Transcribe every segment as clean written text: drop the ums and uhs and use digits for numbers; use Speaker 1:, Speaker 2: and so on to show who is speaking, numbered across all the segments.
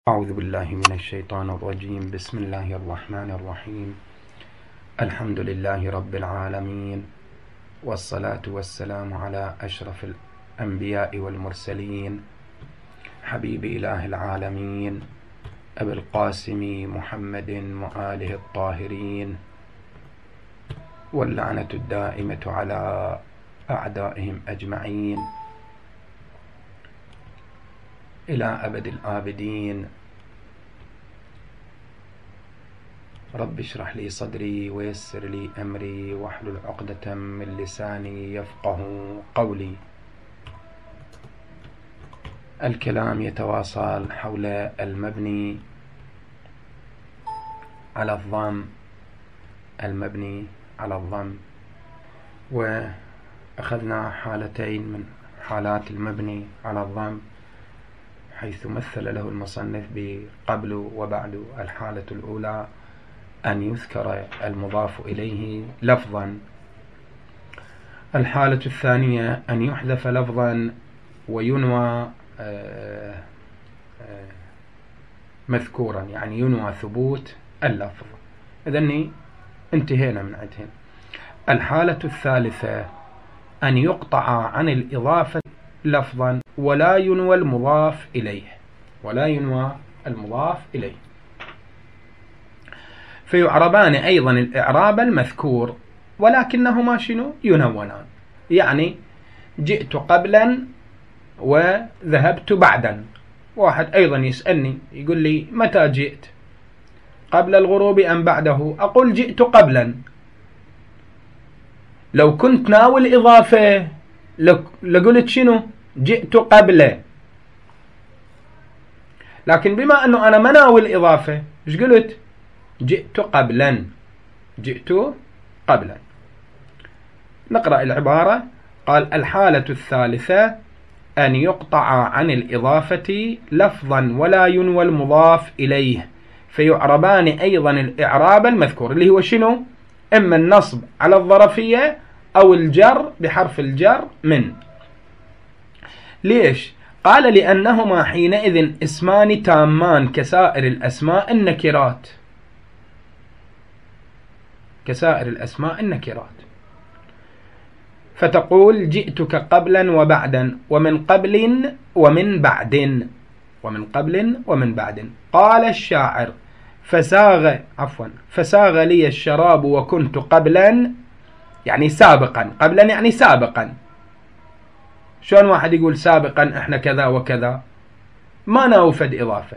Speaker 1: أعوذ بالله من الشيطان الرجيم. بسم الله الرحمن الرحيم. الحمد لله رب العالمين، والصلاة والسلام على أشرف الأنبياء والمرسلين، حبيب إله العالمين أبي القاسم محمد وآله الطاهرين، واللعنة الدائمة على أعدائهم أجمعين إلى أبد الآبدين. رب اشرح لي صدري ويسر لي أمري واحلل عقدة من لساني يفقه قولي. الكلام يتواصل حول المبني على الضم، المبني على الضم، وأخذنا حالتين من حالات المبني على الضم حيث مثل له المصنف بقبل وبعد. الحالة الأولى أن يذكر المضاف إليه لفظا، الحالة الثانية أن يحذف لفظا وينوى مذكورا، يعني ينوى ثبوت اللفظ. إذن انتهينا من عندهم. الحالة الثالثة أن يقطع عن الإضافة لفظا ولا ينوى المضاف إليه، ولا ينوى المضاف إليه، فيعربان أيضا الإعراب المذكور ولكنهما شنو؟ ينونان. يعني جئت قبلا وذهبت بعدا. واحد أيضا يسألني يقول لي متى جئت؟ قبل الغروب أم بعده؟ أقول جئت قبلا. لو كنت ناوي الإضافة لقلت شنو؟ جئت قبل. لكن بما أنه أنا ما ناوي الإضافة، إيش قلت؟ جئت قبلا. جئت قبلا. نقرأ العبارة. قال: الحالة الثالثة أن يقطع عن الإضافة لفظا ولا ينوى المضاف إليه، فيعربان أيضا الإعراب المذكور، اللي هو شنو؟ إما النصب على الظرفية أو الجر بحرف الجر من. ليش؟ قال: لأنهما حينئذ اسمان تامان كسائر الأسماء النكرات، كسائر الأسماء النكرات. فتقول: جئتك قبلا وبعدا، ومن قبل ومن بعد، ومن قبل ومن بعد. قال الشاعر: فساغ لي الشراب وكنت قبلا، يعني سابقا. قبلا يعني سابقا. شلون واحد يقول سابقا احنا كذا وكذا؟ ما نوفد إضافة.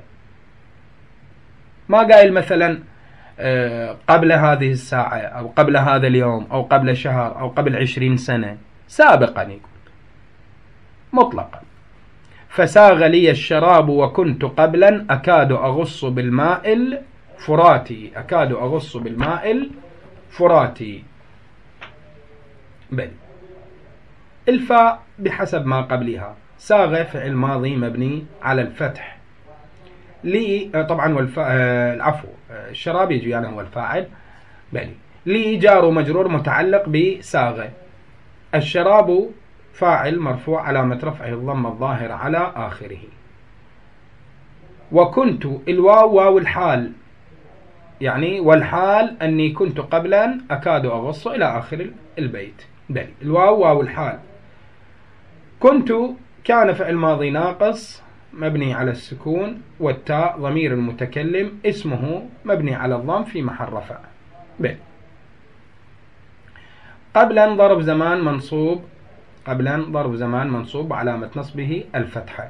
Speaker 1: ما قايل مثلا قبل هذه الساعة أو قبل هذا اليوم أو قبل شهر أو قبل 20 سنة. سابقا يقول مطلقا. فساغ لي الشراب وكنت قبلا أكاد أغص بالماء الفراتي. أكاد أغص بالماء الفراتي. بل الفاء بحسب ما قبلها. ساغ فعل ماضي مبني على الفتح. لي طبعا العفو، الشراب يجي يعني هو الفاعل. بل لي جار مجرور متعلق بساغ. الشراب فاعل مرفوع علامة رفعه الضمة الظاهرة على آخره. وكنت الواو واو الحال، يعني والحال أني كنت قبلا أكاد أغص إلى آخر البيت. بل الواو واو الحال. كنت كان فعل ماضي ناقص مبني على السكون، والتاء ضمير المتكلم اسمه مبني على الضم في محل رفع. بل قبلا ضرب زمان منصوب. قبلا ضرب زمان منصوب وعلامة نصبه الفتحة.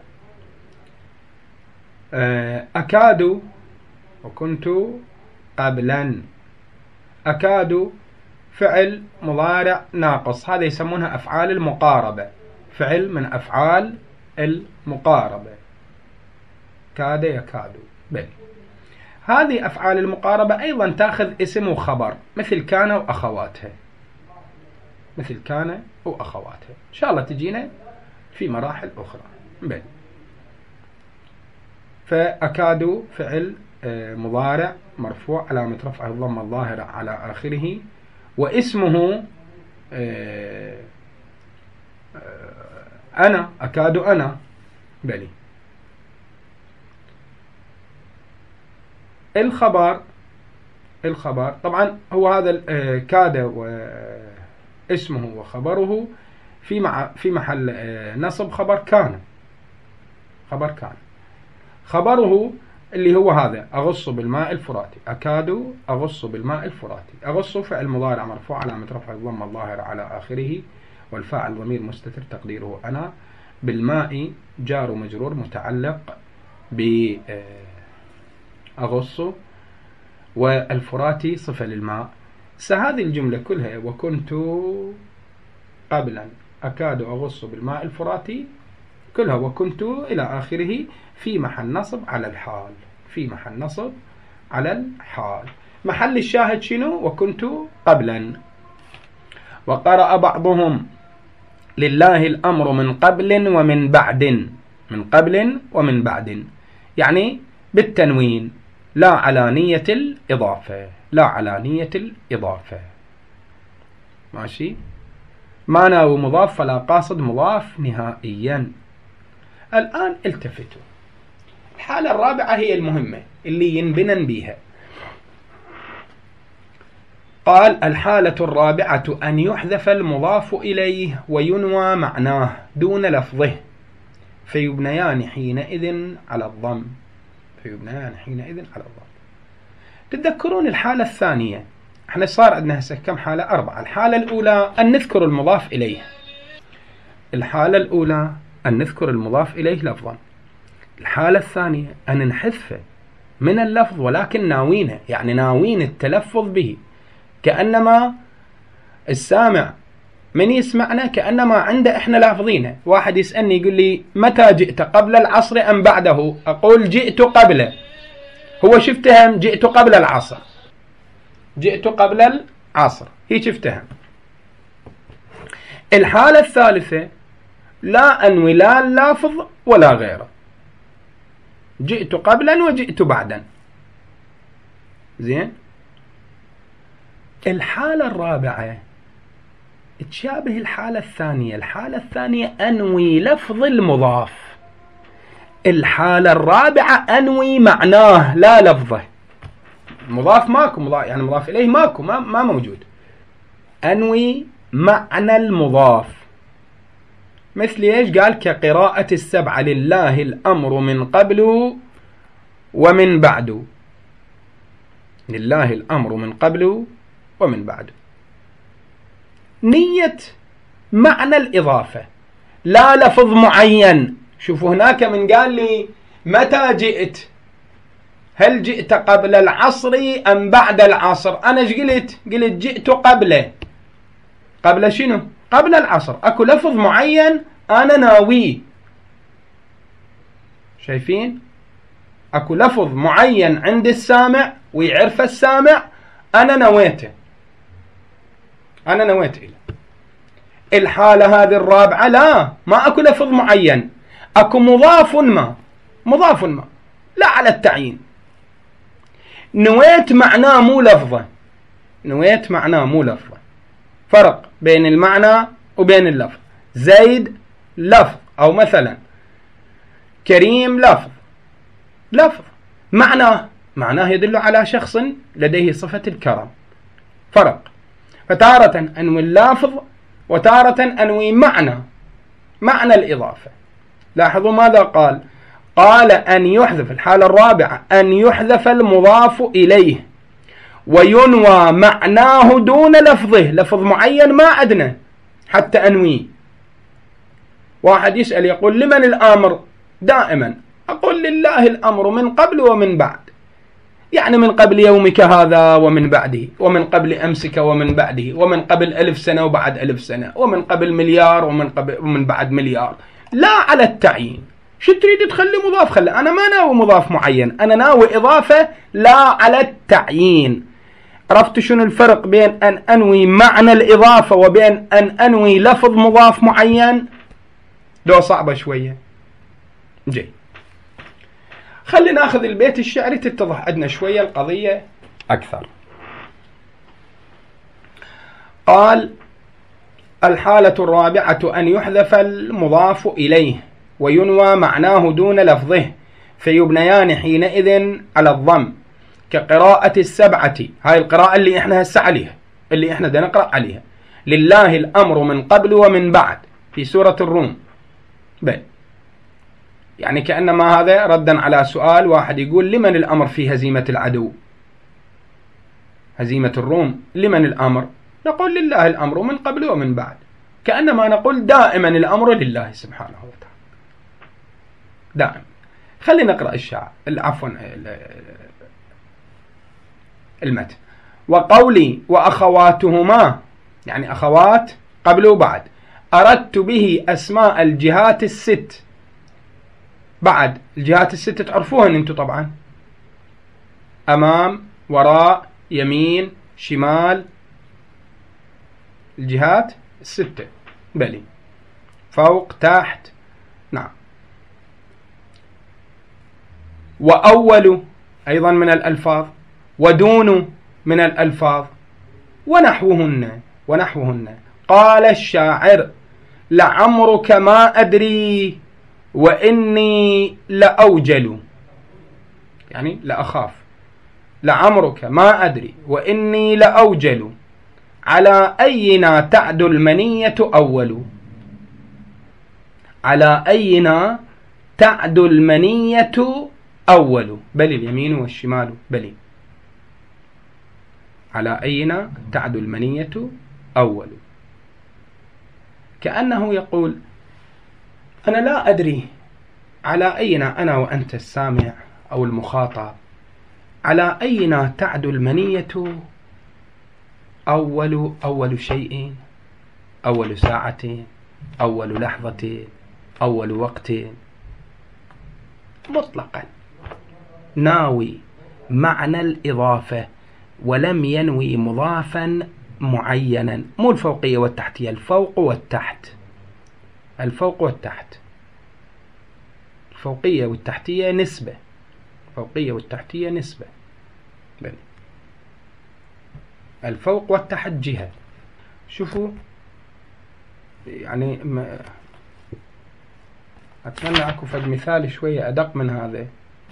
Speaker 1: أكاد وكنت قبلا. أكاد فعل مضارع ناقص، هذا يسمونها أفعال المقاربة، فعل من أفعال المقاربة. كاد يكاد. بل هذه أفعال المقاربة أيضا تأخذ اسم وخبر، مثل كان وأخواتها، مثل كان وأخواتها. إن شاء الله تجينا في مراحل أخرى. بل فأكاد فعل مضارع مرفوع علامة رفعه الضمة الظاهرة على آخره، واسمه أنا. أكاد أنا. بلي. الخبر طبعا هو هذا كاد واسمه وخبره في محل نصب خبر كان. خبره اللي هو هذا أغص بالماء الفراتي، أكاد أغص بالماء الفراتي. أغص فعل مضارع مرفوع علامة رفع الضمة الظاهرة على آخره، والفاعل ضمير مستتر تقديره أنا. بالماء جار ومجرور متعلق بأغص، والفراتي صفة للماء. هذه الجملة كلها وكنت قبلا أكاد أغص بالماء الفراتي كلها وكنت إلى آخره في محل نصب على الحال. محل الشاهد شنو؟ وكنت قبلا. وقرأ بعضهم لله الأمر من قبل ومن بعد، يعني بالتنوين لا على نية الإضافة. ماشي؟ ما ناوي مضاف فلا قاصد مضاف نهائيا. الآن التفتوا، الحالة الرابعة هي المهمة اللي ينبنن بيها. قال الحالة الرابعة أن يحذف المضاف إليه وينوى معناه دون لفظه فيبنيان حينئذ على الضم. تتذكرون الحالة الثانية، احنا صار عندنا هسه كم حالة؟ 4. الحالة الأولى أن نذكر المضاف إليه لفظا. الحالة الثانية أن نحذفه من اللفظ ولكن ناوينه، يعني ناوين التلفظ به، كأنما السامع من يسمعنا كأنما عنده إحنا لافظينه. واحد يسألني يقول لي متى جئت، قبل العصر أم بعده؟ أقول جئت قبله. هو شفتهم جئت قبل العصر، هي شفتهم. الحالة الثالثة لا أنوي لا اللافظ ولا غيره، جئت قبلا وجئت بعدا. زين. الحالة الرابعة تشابه الحالة الثانية أنوي لفظ المضاف. الحالة الرابعة أنوي معناه لا لفظه. المضاف ماكو، يعني مضاف إليه ماكو، ما موجود. أنوي معنى المضاف. مثل ايش؟ قال كقراءة 7 لله الأمر من قبل ومن بعد. لله الأمر من قبل ومن بعد. نية معنى الإضافة لا لفظ معين. شوفوا هناك من قال لي متى جئت، هل جئت قبل العصر أم بعد العصر؟ أنا ايش قلت جئت قبل شنو؟ قبل العصر. أكو لفظ معين أنا ناويه. شايفين؟ أكو لفظ معين عند السامع ويعرف السامع أنا نويته إله. الحالة هذه الرابعة لا، ما أكو لفظ معين، أكو مضاف ما لا على التعيين. نويت معناه مو لفظة. فرق بين المعنى وبين اللفظ. زيد لفظ، أو مثلا كريم لفظ. معناه يدل على شخص لديه صفة الكرم. فرق. فتارة أنوي اللافظ وتارة أنوي معنى الإضافة. لاحظوا ماذا قال أن يحذف. الحالة الرابعة أن يحذف المضاف إليه وينوى معناه دون لفظه. لفظ معين ما عندنا حتى أنويه. واحد يسأل يقول لمن الأمر؟ دائما أقول لله الأمر من قبل ومن بعد، يعني من قبل يومك هذا ومن بعده، ومن قبل أمسك ومن بعده، ومن قبل 1000 سنة وبعد 1000 سنة، ومن قبل مليار ومن بعد مليار. لا على التعيين. شو تريد تخلي مضاف؟ خلي. أنا ما ناوي مضاف معين، أنا ناوي إضافة لا على التعيين. عرفت شنو الفرق بين أن أنوي معنى الإضافة وبين أن أنوي لفظ مضاف معين؟ لو صعبة شوية. جي. خلينا ناخذ البيت الشعري تتضح عندنا شوية القضية أكثر. قال الحالة الرابعة أن يحذف المضاف إليه وينوى معناه دون لفظه فيبنيان حينئذ على الضم كقراءة السبعة، هاي القراءة اللي احنا هسه عليها، اللي احنا بدنا نقرأ عليها، لله الأمر من قبل ومن بعد في سورة الروم. بل يعني كأنما هذا ردا على سؤال واحد يقول لمن الأمر في هزيمة العدو؟ هزيمة الروم لمن الأمر؟ نقول لله الأمر من قبل ومن بعد، كأنما نقول دائما الأمر لله سبحانه وتعالى دائما. خلينا نقرأ عفوا المتن. وقولي وأخواتهما، يعني أخوات قبل وبعد، أردت به أسماء الجهات الست. بعد الجهات الست تعرفوهن أنتم طبعا، أمام، وراء، يمين، شمال، الجهات الستة، بلي، فوق، تحت، نعم. وأول أيضا من الألفاظ، ودون من الألفاظ، ونحوهن. قال الشاعر لعمرك ما أدري وإني لأوجل، يعني لأخاف. لعمرك ما أدري وإني لأوجل على أينا تعدو المنية أول. على أينا تعدو المنية أول، بل اليمين والشمال بل. على أينا تعدو المنية أول، كأنه يقول أنا لا أدري على أينا، أنا وأنت السامع أو المخاطب، على أينا تعدو المنية أول شيء، أول ساعة، أول لحظة، أول وقت، مطلقا ناوي معنى الإضافة ولم ينوي مضافا معينا، مو الفوقية والتحتية، الفوق والتحت. الفوق والتحت، الفوقية والتحتية نسبة، الفوقية والتحتية نسبة، الفوق والتحت جهة. شوفوا يعني أتمنى أكو فد مثال شوية أدق من هذا.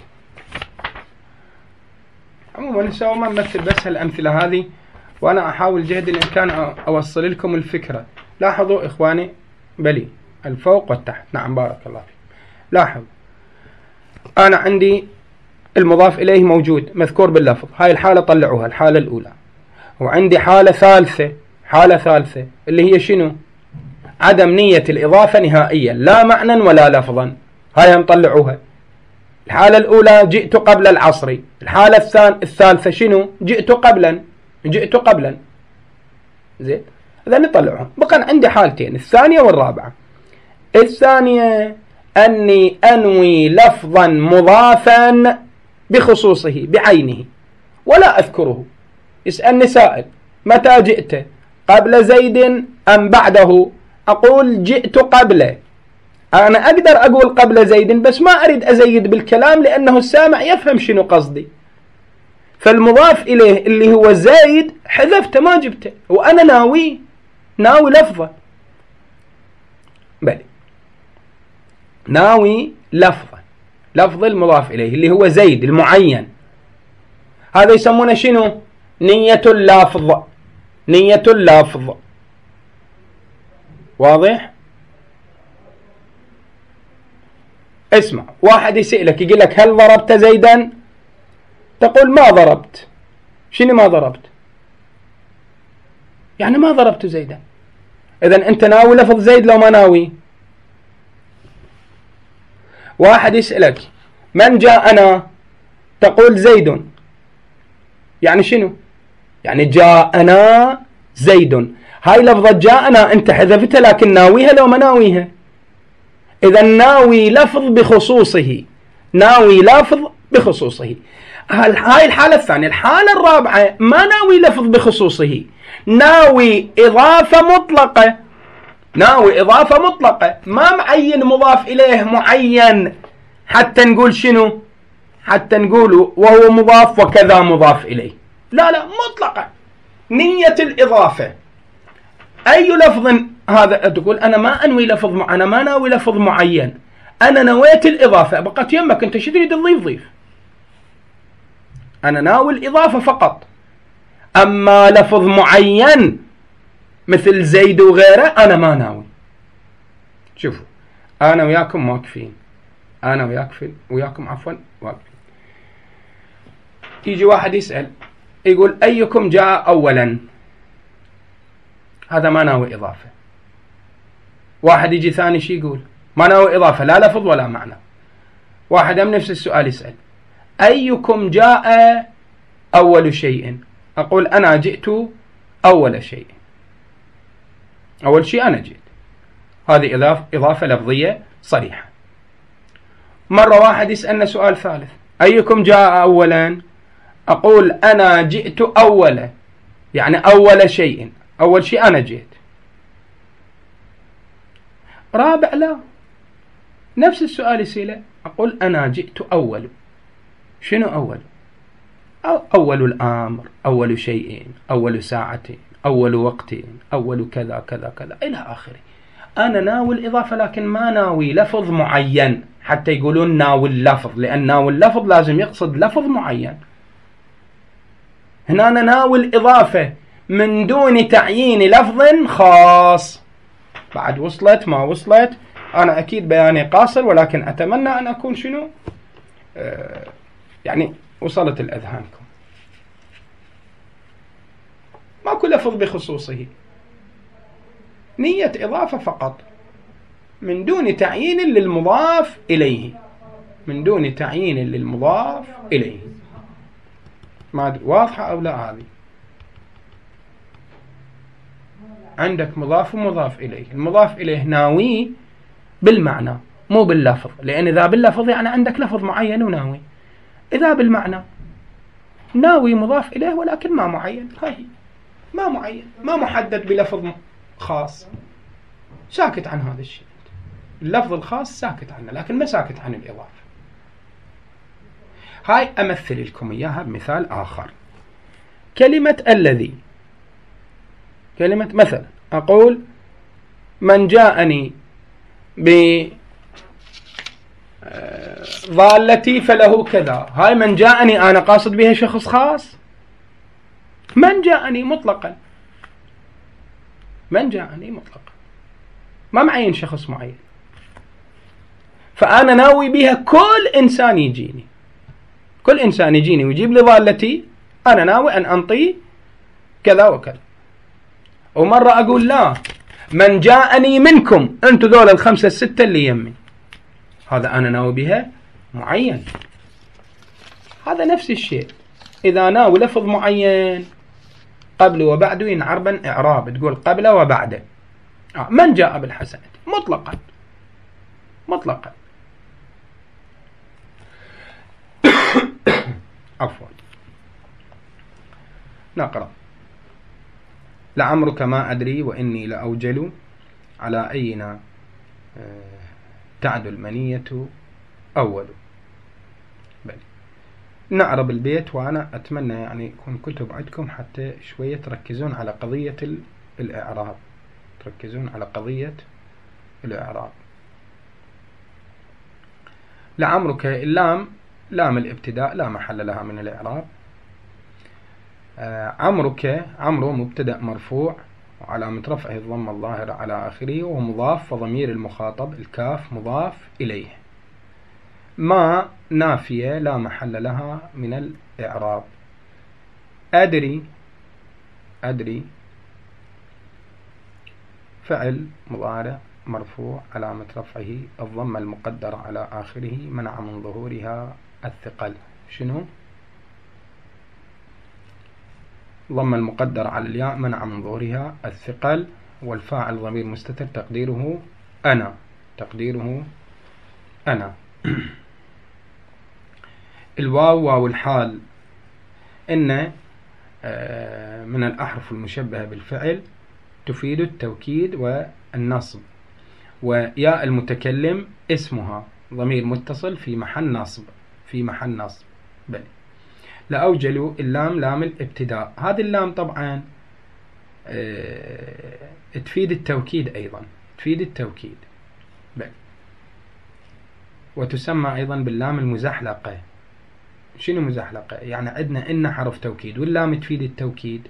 Speaker 1: عموما نسوي ما نمثل بس هالأمثلة هذه، وأنا أحاول جهد الإمكان أوصل لكم الفكرة. لاحظوا إخواني، بلي الفوق والتحت، نعم بارك الله فيك. لاحظ أنا عندي المضاف إليه موجود مذكور باللفظ، هاي الحالة طلعوها، الحالة الأولى. وعندي حالة ثالثة اللي هي شنو؟ عدم نية الإضافة نهائيا، لا معنى ولا لفظا، هاي هم طلعوها. الحالة الأولى جئت قبل العصر، الحالة الثالثة شنو؟ جئت قبلا. زين، إذا نطلعهم بقى عندي حالتين، الثانية والرابعة. الثانية أني أنوي لفظا مضافا بخصوصه بعينه ولا أذكره. يسألني سائل متى جئت؟ قبل زيد أم بعده؟ أقول جئت قبله. أنا أقدر أقول قبل زيد، بس ما أريد أزيد بالكلام لأنه السامع يفهم شنو قصدي، فالمضاف إليه اللي هو زيد حذفته ما جبته، وأنا ناوي لفظة، بل ناوي لفظ المضاف إليه اللي هو زيد المعين. هذا يسمونه شنو؟ نية اللفظ. واضح؟ اسمع، واحد يسألك يقول لك هل ضربت زيدا؟ تقول ما ضربت. شنو ما ضربت؟ يعني ما ضربت زيدا. إذن أنت ناوي لفظ زيد لو ما ناوي؟ واحد يسألك من جاءنا؟ تقول زيد. يعني شنو؟ يعني جاءنا زيد. هاي لفظة جاءنا أنت حذفتها، لكن ناويها لو ما ناويها. إذا ناوي لفظ بخصوصه. هاي الحالة الثانية. الحالة الرابعة ما ناوي لفظ بخصوصه، ناوي إضافة مطلقة، ما معين مضاف إليه معين حتى نقول شنو؟ حتى نقول وهو مضاف وكذا مضاف إليه. لا، مطلقة نية الإضافة. أي لفظ هذا؟ تقول أنا ما أنوي لفظ أنا ما ناوي لفظ معين، أنا نويت الإضافة. بقت يمك أنت شو تريد تضيف؟ أنا ناوي الإضافة فقط. أما لفظ معين مثل زيد وغيره أنا ما ناوي. شوفوا أنا وياكم واقفين، أنا وياكم عفوا واقفين، يجي واحد يسأل يقول أيكم جاء أولا، هذا ما ناوي إضافة. واحد يجي ثاني شي يقول ما ناوي إضافة لا لفظ ولا معنى. واحد من نفس السؤال يسأل أيكم جاء أول شيء، أقول أنا جئت أول شيء، أول شيء أنا جئت، هذه إضافة لفظية صريحة. مرة واحد يسألنا سؤال ثالث أيكم جاء أولا، أقول أنا جئت أولا، يعني أول شيء، أول شيء أنا جئت. رابع لا، نفس السؤال يسأله أقول أنا جئت أول. شنو أول؟ أول الأمر، أول شيء، أول ساعة، أول وقت، أول كذا كذا كذا إلى آخره. أنا ناوي الإضافة لكن ما ناوي لفظ معين، حتى يقولون ناوي اللفظ، لأن ناوي اللفظ لازم يقصد لفظ معين. هنا أنا ناوي الإضافة من دون تعيين لفظ خاص. بعد وصلت ما وصلت، أنا أكيد بياني قاصر، ولكن أتمنى أن أكون شنو يعني وصلت الأذهانكم. ماكو لفظ بخصوصه، نية إضافة فقط من دون تعيين للمضاف إليه، من دون تعيين للمضاف إليه. ما واضحة أو لا؟ هذه عندك مضاف ومضاف إليه، المضاف إليه ناوي بالمعنى مو باللفظ، لأن إذا باللفظ يعني عندك لفظ معين وناوي، إذا بالمعنى ناوي مضاف إليه ولكن ما معين، هاي ما معين، ما محدد بلفظ خاص، ساكت عن هذا الشيء. اللفظ الخاص ساكت عنه لكن ما ساكت عن الإضافة. هاي أمثل لكم إياها بمثال آخر. كلمة الذي، كلمة مثلا أقول من جاءني بضالتي فله كذا، هاي من جاءني أنا قاصد بها شخص خاص؟ من جاءني مطلقا، من جاءني مطلقا، ما معين شخص معين. فأنا ناوي بها كل إنسان يجيني، كل إنسان يجيني ويجيب لي ضالتي أنا ناوي أن أنطي كذا وكذا. ومرة أقول لا، من جاءني منكم، أنتوا ذول الخمسة الستة اللي يمي، هذا أنا ناوي بها معين. هذا نفس الشيء، إذا ناوي لفظ معين قبل وبعده ينعربا إعراب، تقول قبل وبعده. من جاء بالحسنة مطلقا، مطلقا. عفوا. نقرأ. لعمرك ما أدري وإني لأوجل، على أينا تعد المنية أول. بل نعرب البيت، وأنا أتمنى يعني يكون كتب عندكم حتى شوية تركزون على قضية الإعراب، تركزون على قضية الإعراب. لعمرك، اللام لام الابتداء لا محل لها من الإعراب. عمرك، عمرو مبتدأ مرفوع وعلامة رفعه الضمة الظاهرة على آخره، ومضاف، وضمير المخاطب الكاف مضاف إليه. ما نافية لا محل لها من الإعراب. أدري، أدري فعل مضارع مرفوع علامة رفعه الضمة المقدرة على آخره، منع من ظهورها الثقل. شنو؟ ضمة المقدرة على الياء منع من ظهورها الثقل. والفاعل ضمير مستتر تقديره أنا، تقديره أنا. الواو واو الحال إن من الأحرف المشبهة بالفعل تفيد التوكيد والنصب. وياء المتكلم اسمها ضمير متصل في محل نصب، في محل نصب. بل لأوجلوا، اللام لام الابتداء، هذه اللام طبعا تفيد التوكيد أيضا، تفيد التوكيد. بل وتسمى أيضا باللام المزحلقة، شنو مزحلقة؟ يعني عندنا إن حرف توكيد واللام تفيد التوكيد،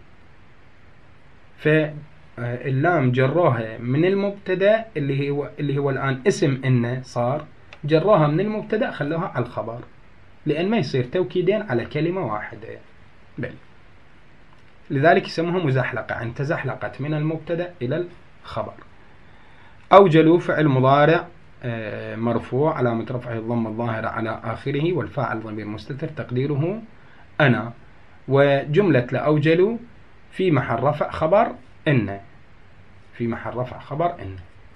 Speaker 1: فاللام جروها من المبتدأ اللي هو الآن اسم إن، صار جروها من المبتدأ خلوها على الخبر، لأن ما يصير توكيدين على كلمة واحدة. بل لذلك يسموها مزحلقة، يعني تزحلقت من المبتدأ إلى الخبر. أوجلوا فعل مضارع مرفوع علامة رفعه الضمة الظاهرة على آخره، والفاعل ضمير مستتر تقديره أنا، وجملة لأوجلوا في محل رفع خبر إن، في محل رفع خبر إن.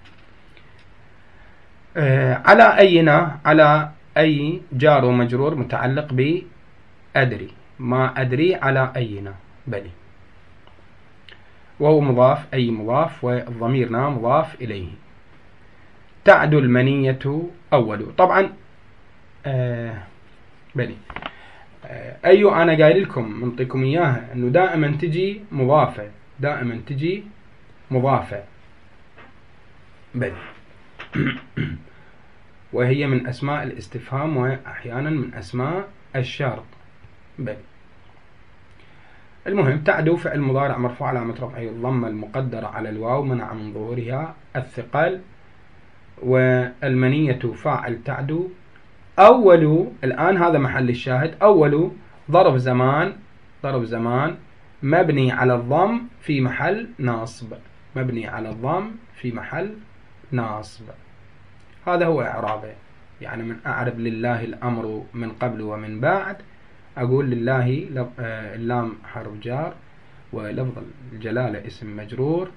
Speaker 1: على أينا، على أي جار ومجرور متعلق بأدري، ما أدري على أينا بلي، وهو مضاف، أي مضاف، والضميرنا مضاف إليه. تعدو المنية أول، طبعا بلي أيو أنا قايل لكم منطيكم إياها أنه دائما تجي مضافة، دائما تجي مضافة بلي وهي من أسماء الاستفهام وأحيانا من أسماء الشرط بلي. المهم تعدو فعل مضارع مرفوع علامة رفعه الضمة المقدرة على الواو منع من ظهورها الثقل، والمنية فاعل تعدو. أول، الآن هذا محل الشاهد، أول ظرف زمان، ظرف زمان مبني على الضم في محل ناصب، مبني على الضم في محل ناصب. هذا هو إعرابه. يعني من أعرب لله الأمر من قبل ومن بعد، أقول لله اللام حرف جار، ولفظ الجلالة اسم مجرور،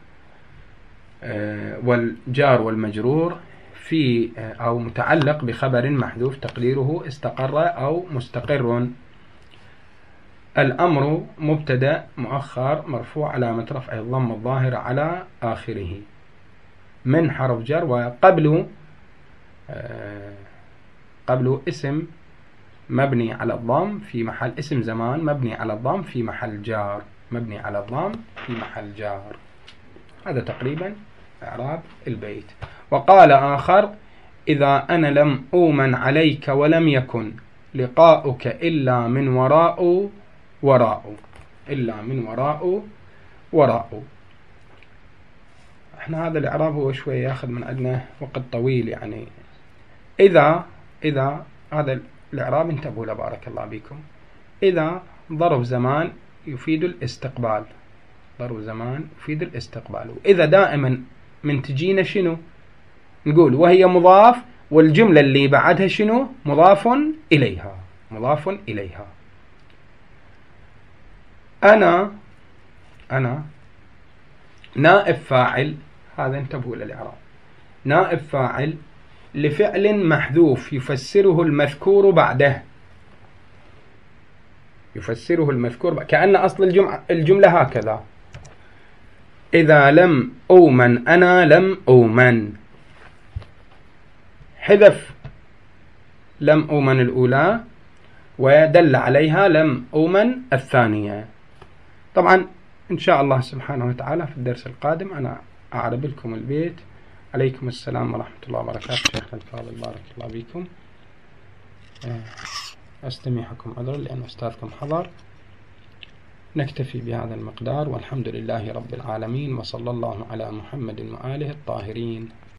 Speaker 1: والجار والمجرور في أو متعلق بخبر محذوف تقديره استقر أو مستقر. الأمر مبتدأ مؤخر مرفوع علامة رفعه الضمة الظاهرة على آخره، من حرف جر، وقبله قبله اسم مبني على الضم في محل اسم زمان مبني على الضم في محل جار، مبني على الضم في محل جار. هذا تقريبا إعراب البيت. وقال آخر: إذا أنا لم أؤمن عليك ولم يكن لقاؤك إلا من وراء وراء، إلا من وراء وراء. احنا هذا الإعراب هو شوي ياخذ من عندنا وقت طويل. يعني إذا هذا الإعراب انتبهوا له بارك الله بكم. إذا ظرف زمان يفيد الاستقبال، ظرف زمان يفيد الاستقبال. وإذا دائما من تجينا شنو نقول؟ وهي مضاف، والجملة اللي بعدها شنو؟ مضاف إليها، مضاف إليها. أنا نائب فاعل، هذا انتبهوا للإعراب، نائب فاعل لفعل محذوف يفسره المذكور بعده، يفسره المذكور كأن أصل الجملة هكذا: إذا لم أؤمن أنا لم أؤمن، حذف لم أؤمن الأولى ودل عليها لم أؤمن الثانية. طبعا إن شاء الله سبحانه وتعالى في الدرس القادم أنا أعرب لكم البيت. عليكم السلام ورحمة الله وبركاته. شيخنا الفاضل بارك الله بكم. أستميحكم عذرا لأن أستاذكم حضر. نكتفي بهذا المقدار، والحمد لله رب العالمين، وصلى الله على محمد وآله الطاهرين.